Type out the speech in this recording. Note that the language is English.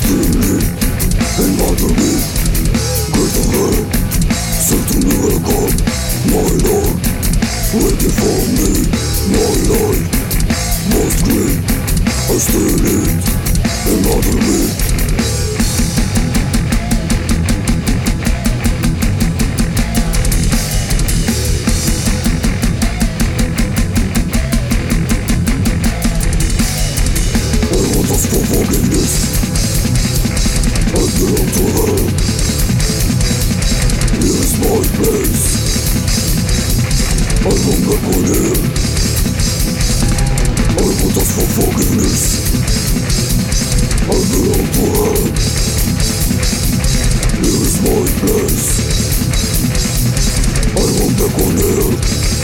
stealing and mother me. Great of her, send to me welcome, my Lord. Waiting for me, my life most great. I steal it and mother me. For forgiveness, I belong to her. Here is my place. I won't back on here. I won't ask for forgiveness. I belong to her. Here is my place. I won't back on here.